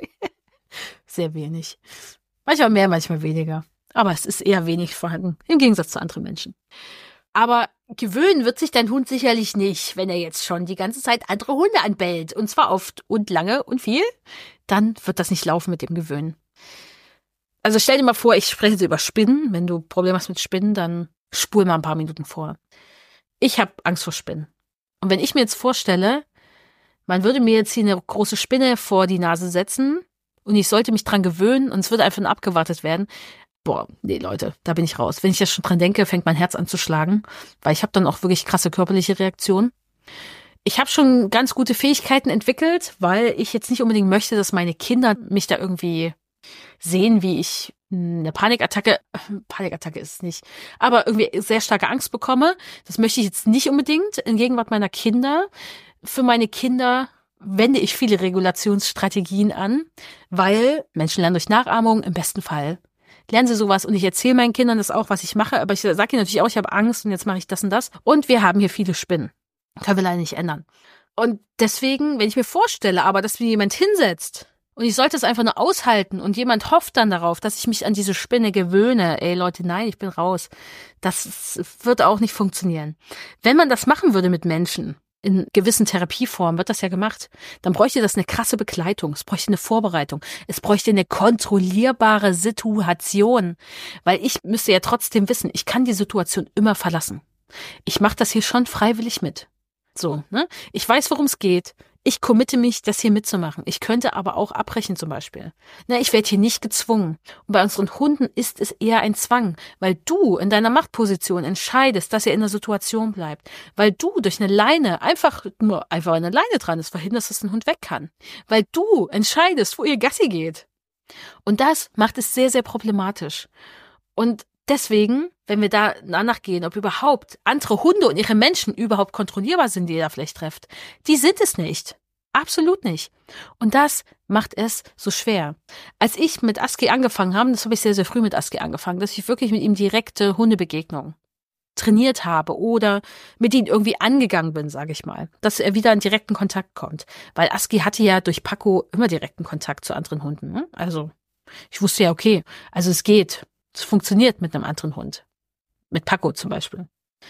Sehr wenig. Manchmal mehr, manchmal weniger. Aber es ist eher wenig vorhanden, im Gegensatz zu anderen Menschen. Aber gewöhnen wird sich dein Hund sicherlich nicht, wenn er jetzt schon die ganze Zeit andere Hunde anbellt. Und zwar oft und lange und viel. Dann wird das nicht laufen mit dem Gewöhnen. Also stell dir mal vor, ich spreche jetzt über Spinnen. Wenn du Probleme hast mit Spinnen, dann spul mal ein paar Minuten vor. Ich habe Angst vor Spinnen. Und wenn ich mir jetzt vorstelle, man würde mir jetzt hier eine große Spinne vor die Nase setzen und ich sollte mich dran gewöhnen und es würde einfach nur abgewartet werden. Boah, nee, Leute, da bin ich raus. Wenn ich jetzt schon dran denke, fängt mein Herz an zu schlagen, weil ich habe dann auch wirklich krasse körperliche Reaktionen. Ich habe schon ganz gute Fähigkeiten entwickelt, weil ich jetzt nicht unbedingt möchte, dass meine Kinder mich da irgendwie sehen, wie ich eine Panikattacke, Panikattacke ist es nicht, aber irgendwie sehr starke Angst bekomme. Das möchte ich jetzt nicht unbedingt in Gegenwart meiner Kinder. Für meine Kinder wende ich viele Regulationsstrategien an, weil Menschen lernen durch Nachahmung, im besten Fall lernen sie sowas und ich erzähle meinen Kindern das auch, was ich mache, aber ich sage ihnen natürlich auch, ich habe Angst und jetzt mache ich das und das und wir haben hier viele Spinnen. Können wir leider nicht ändern. Und deswegen, wenn ich mir vorstelle, aber dass mir jemand hinsetzt und ich sollte es einfach nur aushalten und jemand hofft dann darauf, dass ich mich an diese Spinne gewöhne, ey Leute, nein, ich bin raus. Das wird auch nicht funktionieren. Wenn man das machen würde mit Menschen, in gewissen Therapieformen wird das ja gemacht, dann bräuchte das eine krasse Begleitung, es bräuchte eine Vorbereitung, es bräuchte eine kontrollierbare Situation, weil ich müsste ja trotzdem wissen, ich kann die Situation immer verlassen. Ich mache das hier schon freiwillig mit. So, ne? Ich weiß, worum es geht. Ich committe mich, das hier mitzumachen. Ich könnte aber auch abbrechen zum Beispiel. Na, ich werde hier nicht gezwungen. Und bei unseren Hunden ist es eher ein Zwang, weil du in deiner Machtposition entscheidest, dass er in der Situation bleibt. Weil du durch eine Leine, einfach nur einfach eine Leine dran ist, verhinderst, dass ein Hund weg kann. Weil du entscheidest, wo ihr Gassi geht. Und das macht es sehr, sehr problematisch. Und deswegen, wenn wir da danach gehen, ob überhaupt andere Hunde und ihre Menschen überhaupt kontrollierbar sind, die ihr da vielleicht trefft, die sind es nicht. Absolut nicht. Und das macht es so schwer. Als ich mit Aski angefangen habe, das habe ich sehr, sehr früh mit Aski angefangen, dass ich wirklich mit ihm direkte Hundebegegnungen trainiert habe oder mit ihm irgendwie angegangen bin, sage ich mal, dass er wieder in direkten Kontakt kommt. Weil Aski hatte ja durch Paco immer direkten Kontakt zu anderen Hunden. Ne? Also ich wusste ja, okay, also es geht. Es funktioniert mit einem anderen Hund. Mit Paco zum Beispiel.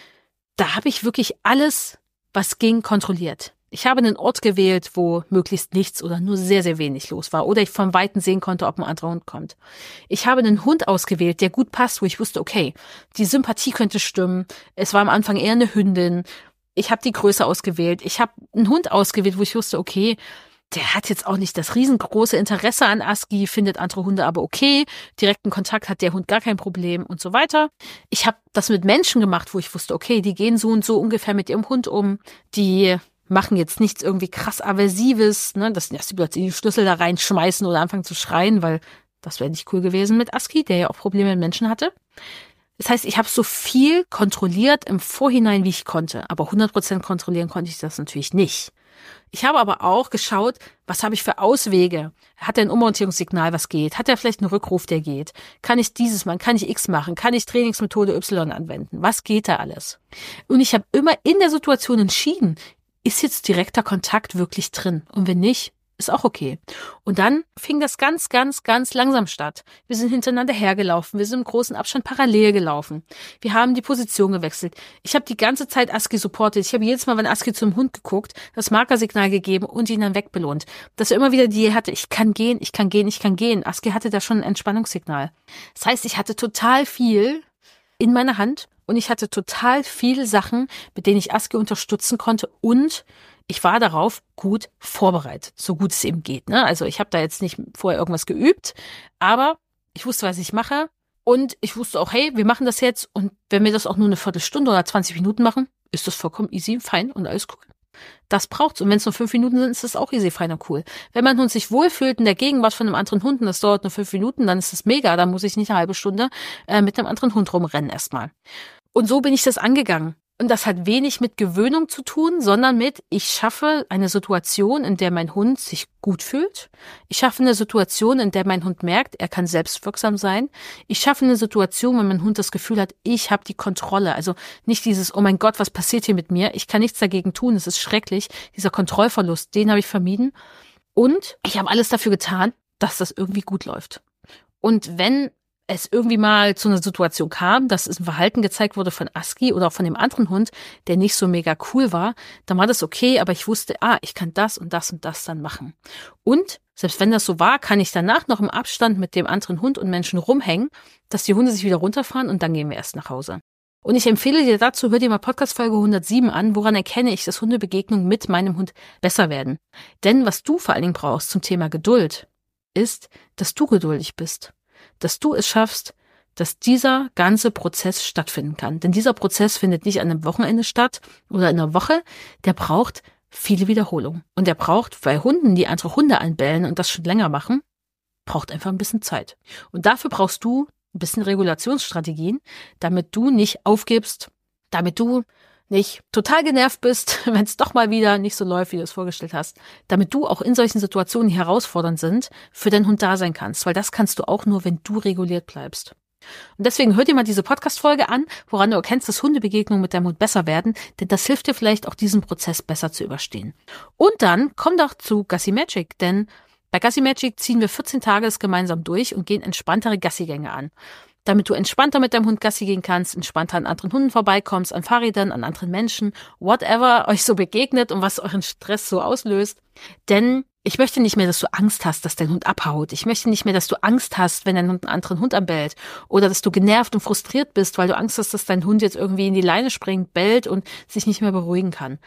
Da habe ich wirklich alles, was ging, kontrolliert. Ich habe einen Ort gewählt, wo möglichst nichts oder nur sehr, sehr wenig los war. Oder ich vom Weiten sehen konnte, ob ein anderer Hund kommt. Ich habe einen Hund ausgewählt, der gut passt, wo ich wusste, okay, die Sympathie könnte stimmen. Es war am Anfang eher eine Hündin. Ich habe die Größe ausgewählt. Ich habe einen Hund ausgewählt, wo ich wusste, okay, der hat jetzt auch nicht das riesengroße Interesse an Aski, findet andere Hunde aber okay, direkten Kontakt hat der Hund gar kein Problem und so weiter. Ich habe das mit Menschen gemacht, wo ich wusste, okay, die gehen so und so ungefähr mit ihrem Hund um, die machen jetzt nichts irgendwie krass Aversives, ne, dass die plötzlich die Schlüssel da reinschmeißen oder anfangen zu schreien, weil das wäre nicht cool gewesen mit Aski, der ja auch Probleme mit Menschen hatte. Das heißt, ich habe so viel kontrolliert im Vorhinein, wie ich konnte, aber hundert Prozent kontrollieren konnte ich das natürlich nicht. Ich habe aber auch geschaut, was habe ich für Auswege? Hat er ein Umorientierungssignal, was geht? Hat er vielleicht einen Rückruf, der geht? Kann ich dieses machen? Kann ich X machen? Kann ich Trainingsmethode Y anwenden? Was geht da alles? Und ich habe immer in der Situation entschieden, ist jetzt direkter Kontakt wirklich drin? Und wenn nicht, ist auch okay. Und dann fing das ganz, ganz, ganz langsam statt. Wir sind hintereinander hergelaufen. Wir sind im großen Abstand parallel gelaufen. Wir haben die Position gewechselt. Ich habe die ganze Zeit Aski supportet. Ich habe jedes Mal, wenn Aski zum Hund geguckt, das Markersignal gegeben und ihn dann wegbelohnt. Dass er immer wieder die hatte, ich kann gehen, ich kann gehen, ich kann gehen. Aski hatte da schon ein Entspannungssignal. Das heißt, ich hatte total viel in meiner Hand und ich hatte total viele Sachen, mit denen ich Aski unterstützen konnte und ich war darauf gut vorbereitet, so gut es eben geht. Ne? Also ich habe da jetzt nicht vorher irgendwas geübt, aber ich wusste, was ich mache und ich wusste auch, hey, wir machen das jetzt und wenn wir das auch nur eine Viertelstunde oder zwanzig Minuten machen, ist das vollkommen easy, fein und alles cool. Das braucht's. Und wenn es nur fünf Minuten sind, ist das auch easy, fein und cool. Wenn mein Hund sich wohlfühlt in der Gegenwart von einem anderen Hund und das dauert nur fünf Minuten, dann ist das mega. Dann muss ich nicht eine halbe Stunde äh, mit einem anderen Hund rumrennen erstmal. Und so bin ich das angegangen. Und das hat wenig mit Gewöhnung zu tun, sondern mit, ich schaffe eine Situation, in der mein Hund sich gut fühlt. Ich schaffe eine Situation, in der mein Hund merkt, er kann selbstwirksam sein. Ich schaffe eine Situation, wenn mein Hund das Gefühl hat, ich habe die Kontrolle. Also nicht dieses, oh mein Gott, was passiert hier mit mir? Ich kann nichts dagegen tun, es ist schrecklich. Dieser Kontrollverlust, den habe ich vermieden. Und ich habe alles dafür getan, dass das irgendwie gut läuft. Und wenn es irgendwie mal zu einer Situation kam, dass es ein Verhalten gezeigt wurde von Aski oder auch von dem anderen Hund, der nicht so mega cool war, dann war das okay, aber ich wusste, ah, ich kann das und das und das dann machen. Und selbst wenn das so war, kann ich danach noch im Abstand mit dem anderen Hund und Menschen rumhängen, dass die Hunde sich wieder runterfahren und dann gehen wir erst nach Hause. Und ich empfehle dir dazu, hör dir mal Podcast-Folge hundertsieben an, woran erkenne ich, dass Hundebegegnungen mit meinem Hund besser werden. Denn was du vor allen Dingen brauchst zum Thema Geduld, ist, dass du geduldig bist. Dass du es schaffst, dass dieser ganze Prozess stattfinden kann. Denn dieser Prozess findet nicht an einem Wochenende statt oder in einer Woche. Der braucht viele Wiederholungen. Und der braucht bei Hunden, die andere Hunde anbellen und das schon länger machen, braucht einfach ein bisschen Zeit. Und dafür brauchst du ein bisschen Regulationsstrategien, damit du nicht aufgibst, damit du nicht total genervt bist, wenn es doch mal wieder nicht so läuft, wie du es vorgestellt hast, damit du auch in solchen Situationen, die herausfordernd sind, für deinen Hund da sein kannst, weil das kannst du auch nur, wenn du reguliert bleibst. Und deswegen hör dir mal diese Podcast-Folge an, woran du erkennst, dass Hundebegegnungen mit deinem Hund besser werden, denn das hilft dir vielleicht auch, diesen Prozess besser zu überstehen. Und dann komm doch zu Gassi Magic, denn bei Gassi Magic ziehen wir vierzehn Tage das gemeinsam durch und gehen entspanntere Gassigänge an. Damit du entspannter mit deinem Hund Gassi gehen kannst, entspannter an anderen Hunden vorbeikommst, an Fahrrädern, an anderen Menschen, whatever euch so begegnet und was euren Stress so auslöst. Denn ich möchte nicht mehr, dass du Angst hast, dass dein Hund abhaut. Ich möchte nicht mehr, dass du Angst hast, wenn dein Hund einen anderen Hund anbellt. Oder dass du genervt und frustriert bist, weil du Angst hast, dass dein Hund jetzt irgendwie in die Leine springt, bellt und sich nicht mehr beruhigen kann.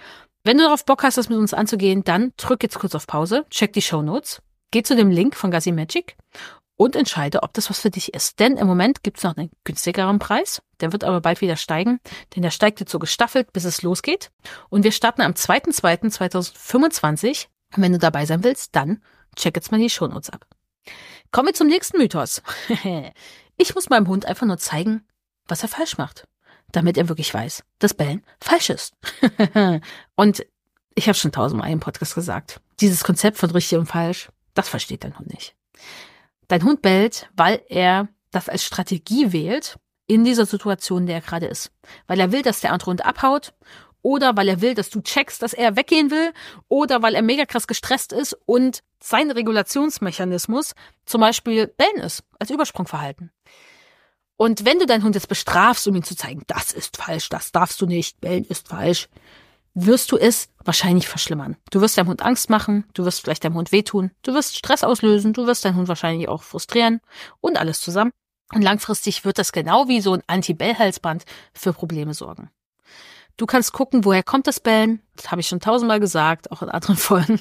Wenn du darauf Bock hast, das mit uns anzugehen, dann drück jetzt kurz auf Pause, check die Shownotes, geh zu dem Link von Gassi Magic und entscheide, ob das was für dich ist. Denn im Moment gibt es noch einen günstigeren Preis. Der wird aber bald wieder steigen, denn der steigt jetzt so gestaffelt, bis es losgeht. Und wir starten am zweiter zweiter zweitausendfünfundzwanzig. Und wenn du dabei sein willst, dann check jetzt mal die Shownotes ab. Kommen wir zum nächsten Mythos. Ich muss meinem Hund einfach nur zeigen, was er falsch macht, damit er wirklich weiß, dass Bellen falsch ist. Und ich habe schon tausendmal im Podcast gesagt, dieses Konzept von richtig und falsch, das versteht dein Hund nicht. Dein Hund bellt, weil er das als Strategie wählt in dieser Situation, in der er gerade ist. Weil er will, dass der andere Hund abhaut oder weil er will, dass du checkst, dass er weggehen will oder weil er mega krass gestresst ist und sein Regulationsmechanismus zum Beispiel Bellen ist, als Übersprungverhalten. Und wenn du deinen Hund jetzt bestrafst, um ihm zu zeigen, das ist falsch, das darfst du nicht, Bellen ist falsch, wirst du es wahrscheinlich verschlimmern. Du wirst deinem Hund Angst machen, du wirst vielleicht deinem Hund wehtun, du wirst Stress auslösen, du wirst deinen Hund wahrscheinlich auch frustrieren und alles zusammen. Und langfristig wird das genau wie so ein Anti-Bell-Halsband für Probleme sorgen. Du kannst gucken, woher kommt das Bellen, das habe ich schon tausendmal gesagt, auch in anderen Folgen.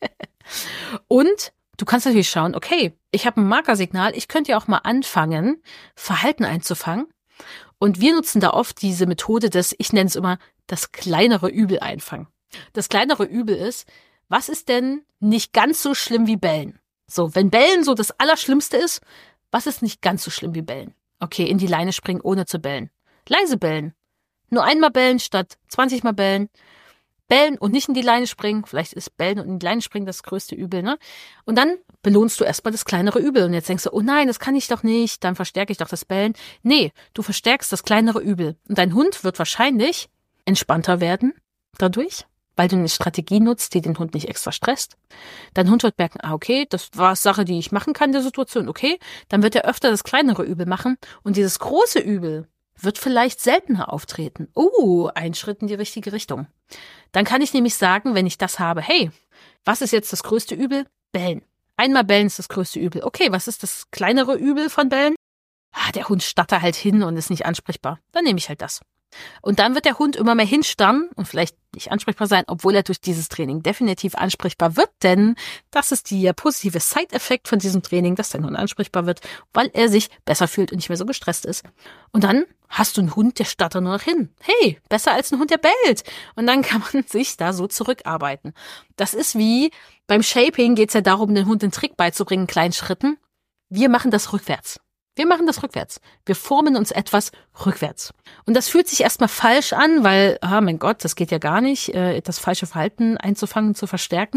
Und du kannst natürlich schauen, okay, ich habe ein Markersignal, ich könnte ja auch mal anfangen, Verhalten einzufangen. Und wir nutzen da oft diese Methode des, ich nenne es immer, das kleinere Übel einfangen. Das kleinere Übel ist, was ist denn nicht ganz so schlimm wie Bellen? So, wenn Bellen so das Allerschlimmste ist, was ist nicht ganz so schlimm wie Bellen? Okay, in die Leine springen, ohne zu bellen. Leise bellen. Nur einmal bellen statt zwanzig Mal bellen. Bellen und nicht in die Leine springen. Vielleicht ist Bellen und in die Leine springen das größte Übel, ne? Und dann belohnst du erstmal das kleinere Übel. Und jetzt denkst du, oh nein, das kann ich doch nicht. Dann verstärke ich doch das Bellen. Nee, du verstärkst das kleinere Übel. Und dein Hund wird wahrscheinlich entspannter werden dadurch, weil du eine Strategie nutzt, die den Hund nicht extra stresst. Dein Hund wird merken, ah, okay, das war eine Sache, die ich machen kann in der Situation, okay. Dann wird er öfter das kleinere Übel machen. Und dieses große Übel wird vielleicht seltener auftreten. Oh, ein Schritt in die richtige Richtung. Dann kann ich nämlich sagen, wenn ich das habe, hey, was ist jetzt das größte Übel? Bellen. Einmal bellen ist das größte Übel. Okay, was ist das kleinere Übel von Bellen? Ah, der Hund starrt halt hin und ist nicht ansprechbar. Dann nehme ich halt das. Und dann wird der Hund immer mehr hinstarren und vielleicht nicht ansprechbar sein, obwohl er durch dieses Training definitiv ansprechbar wird, denn das ist der positive Side-Effekt von diesem Training, dass dein Hund ansprechbar wird, weil er sich besser fühlt und nicht mehr so gestresst ist. Und dann hast du einen Hund, der starrt nur noch hin. Hey, besser als ein Hund, der bellt. Und dann kann man sich da so zurückarbeiten. Das ist wie beim Shaping, geht es ja darum, den Hund den Trick beizubringen in kleinen Schritten. Wir machen das rückwärts. Wir machen das rückwärts. Wir formen uns etwas rückwärts. Und das fühlt sich erstmal falsch an, weil, ah, mein Gott, das geht ja gar nicht, das falsche Verhalten einzufangen, zu verstärken.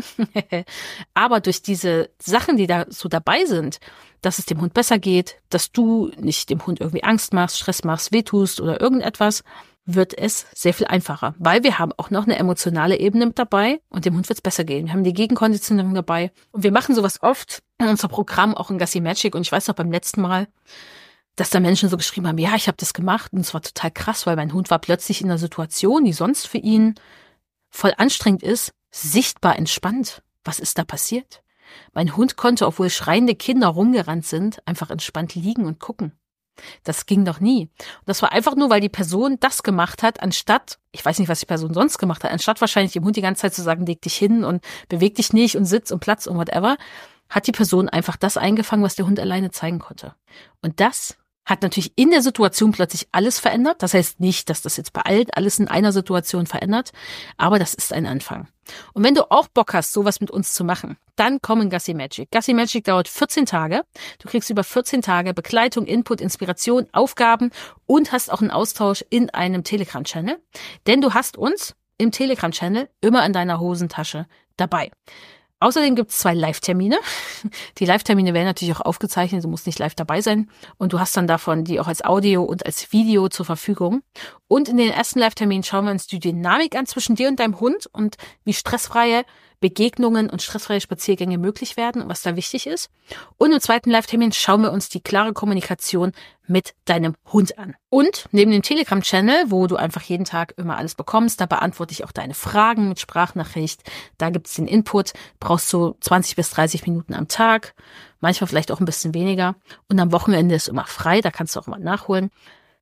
Aber durch diese Sachen, die da so dabei sind, dass es dem Hund besser geht, dass du nicht dem Hund irgendwie Angst machst, Stress machst, wehtust oder irgendetwas, wird es sehr viel einfacher, weil wir haben auch noch eine emotionale Ebene mit dabei und dem Hund wird es besser gehen. Wir haben die Gegenkonditionierung dabei und wir machen sowas oft in unserem Programm, auch in Gassi Magic, und ich weiß noch beim letzten Mal, dass da Menschen so geschrieben haben, ja, ich habe das gemacht und es war total krass, weil mein Hund war plötzlich in einer Situation, die sonst für ihn voll anstrengend ist, sichtbar entspannt. Was ist da passiert? Mein Hund konnte, obwohl schreiende Kinder rumgerannt sind, einfach entspannt liegen und gucken. Das ging doch nie. Und das war einfach nur, weil die Person das gemacht hat, anstatt, ich weiß nicht, was die Person sonst gemacht hat, anstatt wahrscheinlich dem Hund die ganze Zeit zu sagen, leg dich hin und beweg dich nicht und sitz und Platz und whatever, hat die Person einfach das eingefangen, was der Hund alleine zeigen konnte. Und das hat natürlich in der Situation plötzlich alles verändert. Das heißt nicht, dass das jetzt bei allen alles in einer Situation verändert, aber das ist ein Anfang. Und wenn du auch Bock hast, sowas mit uns zu machen, dann komm in Gassi Magic. Gassi Magic dauert vierzehn Tage. Du kriegst über vierzehn Tage Begleitung, Input, Inspiration, Aufgaben und hast auch einen Austausch in einem Telegram-Channel. Denn du hast uns im Telegram-Channel immer in deiner Hosentasche dabei. Außerdem gibt es zwei Live-Termine. Die Live-Termine werden natürlich auch aufgezeichnet, du musst nicht live dabei sein. Und du hast dann davon die auch als Audio und als Video zur Verfügung. Und in den ersten Live-Terminen schauen wir uns die Dynamik an zwischen dir und deinem Hund und wie stressfreie Begegnungen und stressfreie Spaziergänge möglich werden und was da wichtig ist. Und im zweiten Live-Termin schauen wir uns die klare Kommunikation mit deinem Hund an. Und neben dem Telegram-Channel, wo du einfach jeden Tag immer alles bekommst, da beantworte ich auch deine Fragen mit Sprachnachricht. Da gibt's den Input, brauchst du zwanzig bis dreißig Minuten am Tag, manchmal vielleicht auch ein bisschen weniger. Und am Wochenende ist immer frei, da kannst du auch immer nachholen.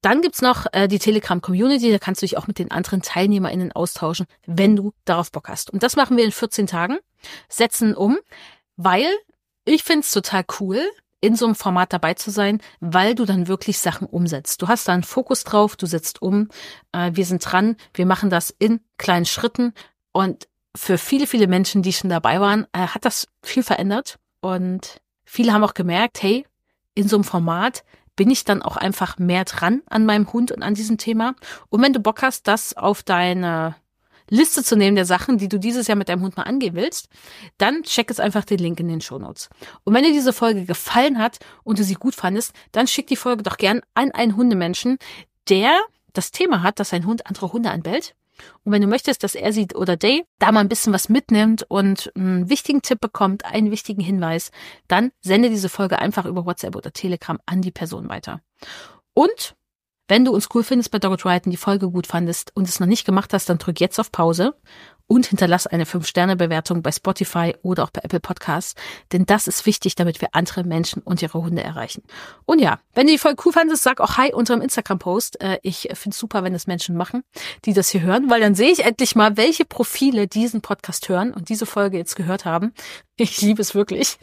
Dann gibt's noch äh, die Telegram-Community, da kannst du dich auch mit den anderen TeilnehmerInnen austauschen, wenn du darauf Bock hast. Und das machen wir in vierzehn Tagen, setzen um, weil ich find's total cool, in so einem Format dabei zu sein, weil du dann wirklich Sachen umsetzt. Du hast da einen Fokus drauf, du setzt um, äh, wir sind dran, wir machen das in kleinen Schritten und für viele, viele Menschen, die schon dabei waren, äh, hat das viel verändert und viele haben auch gemerkt, hey, in so einem Format bin ich dann auch einfach mehr dran an meinem Hund und an diesem Thema. Und wenn du Bock hast, das auf deine Liste zu nehmen der Sachen, die du dieses Jahr mit deinem Hund mal angehen willst, dann check jetzt einfach den Link in den Shownotes. Und wenn dir diese Folge gefallen hat und du sie gut fandest, dann schick die Folge doch gern an einen Hundemenschen, der das Thema hat, dass sein Hund andere Hunde anbellt. Und wenn du möchtest, dass er sie oder they da mal ein bisschen was mitnimmt und einen wichtigen Tipp bekommt, einen wichtigen Hinweis, dann sende diese Folge einfach über WhatsApp oder Telegram an die Person weiter. Und wenn du uns cool findest bei Dogged Right und die Folge gut fandest und es noch nicht gemacht hast, dann drück jetzt auf Pause und hinterlass eine fünf Sterne Bewertung bei Spotify oder auch bei Apple Podcasts, denn das ist wichtig, damit wir andere Menschen und ihre Hunde erreichen. Und ja, wenn du die Folge cool fandest, sag auch Hi unter dem Instagram-Post. Ich finde es super, wenn das Menschen machen, die das hier hören, weil dann sehe ich endlich mal, welche Profile diesen Podcast hören und diese Folge jetzt gehört haben. Ich liebe es wirklich.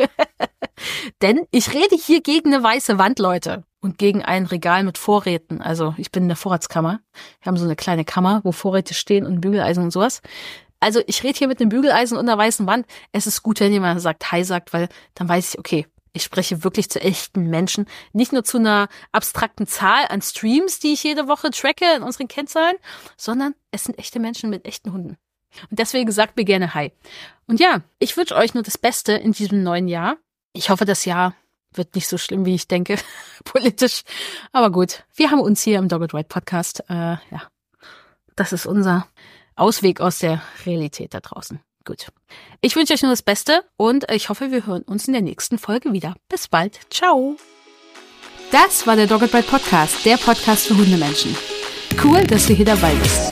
Denn ich rede hier gegen eine weiße Wand, Leute. Und gegen ein Regal mit Vorräten. Also ich bin in der Vorratskammer. Wir haben so eine kleine Kammer, wo Vorräte stehen und Bügeleisen und sowas. Also ich rede hier mit einem Bügeleisen und einer weißen Wand. Es ist gut, wenn jemand sagt Hi sagt, weil dann weiß ich, okay, ich spreche wirklich zu echten Menschen. Nicht nur zu einer abstrakten Zahl an Streams, die ich jede Woche tracke in unseren Kennzahlen, sondern es sind echte Menschen mit echten Hunden. Und deswegen sagt mir gerne Hi. Und ja, ich wünsche euch nur das Beste in diesem neuen Jahr. Ich hoffe, das Jahr wird nicht so schlimm, wie ich denke, politisch. Aber gut, wir haben uns hier im Dogged Right Podcast. Äh, ja, das ist unser Ausweg aus der Realität da draußen. Gut. Ich wünsche euch nur das Beste und ich hoffe, wir hören uns in der nächsten Folge wieder. Bis bald. Ciao. Das war der Dogged Right Podcast, der Podcast für Hundemenschen. Cool, dass du hier dabei bist.